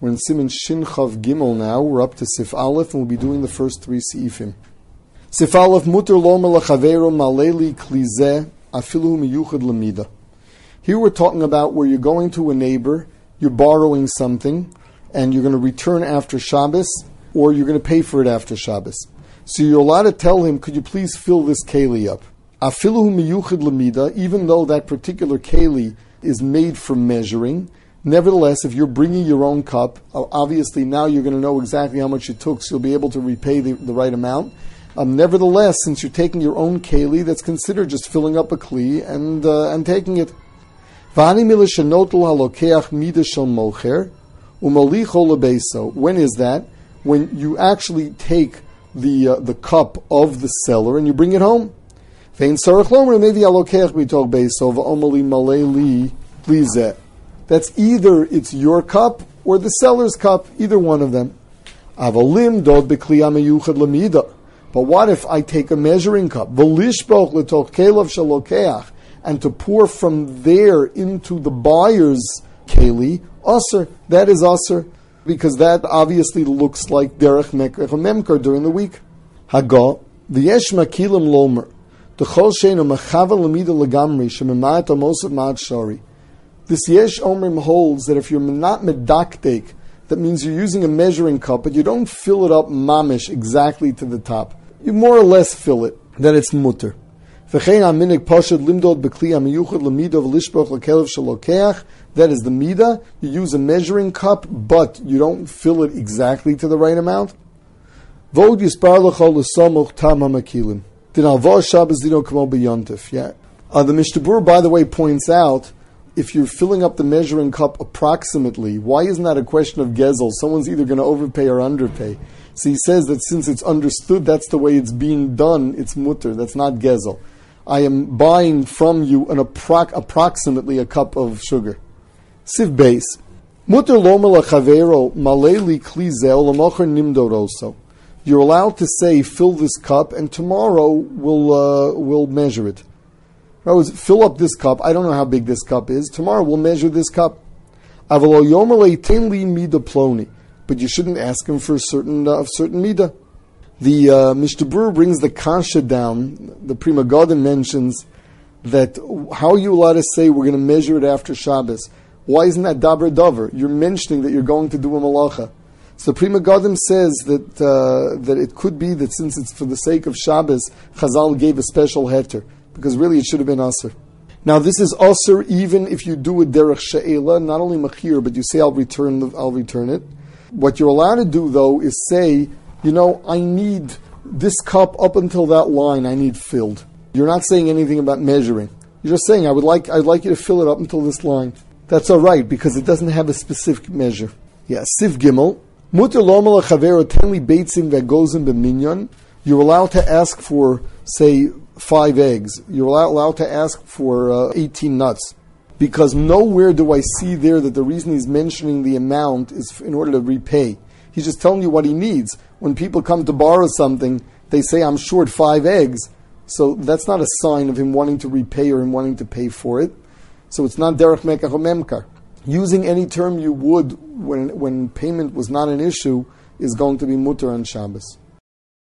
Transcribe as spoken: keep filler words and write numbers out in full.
We're in Siman Shin Chav Gimel now. We're up to Sif Aleph, and we'll be doing the first three Seifim. Sif Aleph, Muter Lomer L'Chavero Maleli Klizeh Afilu Miyuchad Lamida. Here we're talking about where you're going to a neighbor, you're borrowing something, and you're going to return after Shabbos, or you're going to pay for it after Shabbos. So you're allowed to tell him, could you please fill this keli up? Afilu Miyuchad Lamida, even though that particular keli is made for measuring, nevertheless, if you're bringing your own cup, obviously now you're going to know exactly how much it took, so you'll be able to repay the, the right amount. Um, nevertheless, since you're taking your own keli, that's considered just filling up a kli and uh, and taking it. When is that? When you actually take the uh, the cup of the seller and you bring it home. That's either it's your cup or the seller's cup, either one of them. But what if I take a measuring cup, and to pour from there into the buyer's keli, aser, that is aser, because that obviously looks like derech mekach memkar during the week. Haga, v'yesh makilim lomer, t'chol sheinu mechava lamida legamri, shemema'at amosav ma'at shari. This yesh omrim holds that if you're not medaktek, that means you're using a measuring cup, but you don't fill it up mamish exactly to the top. You more or less fill it, then it's mutter. That is the midah. You use a measuring cup, but you don't fill it exactly to the right amount. Yeah. Uh, the Mishnah, by the way, points out, if you're filling up the measuring cup approximately, why isn't that a question of gezel? Someone's either going to overpay or underpay. So he says that since it's understood that's the way it's being done, it's mutter, that's not gezel. I am buying from you an appro- approximately a cup of sugar. Siv base. Mutter lomer lachavero maleli klizeh lamocher nimdoroso. You're allowed to say, fill this cup, and tomorrow we'll uh, we'll measure it. I was fill up this cup. I don't know how big this cup is. Tomorrow we'll measure this cup. Avalo yomer leitin li mida ploni. But you shouldn't ask him for a certain uh, certain midah. The uh, Mishnah Berurah brings the kasha down. The Pri Megadim mentions that how are you allowed to say we're going to measure it after Shabbos? Why isn't that daber davar? You're mentioning that you're going to do a malacha. So the Pri Megadim says that uh, that it could be that since it's for the sake of Shabbos, Chazal gave a special heter, because really it should have been aser. Now this is aser even if you do a derech she'ela, not only machir, but you say I'll return the, I'll return it. What you're allowed to do, though, is say, you know, I need this cup up until that line, I need filled. You're not saying anything about measuring. You're just saying, I would like I'd like you to fill it up until this line. That's all right, because it doesn't have a specific measure. Yeah, Siv Gimel. Muter lomer lechavero tenli beitzim v'gozim b'minyan. You're allowed to ask for, say, five eggs. You're allowed to ask for uh, eighteen nuts. Because nowhere do I see there that the reason he's mentioning the amount is in order to repay. He's just telling you what he needs. When people come to borrow something, they say, I'm short five eggs. So that's not a sign of him wanting to repay or him wanting to pay for it. So it's not derech mekach or memkar. Using any term you would when when payment was not an issue is going to be mutter on Shabbos.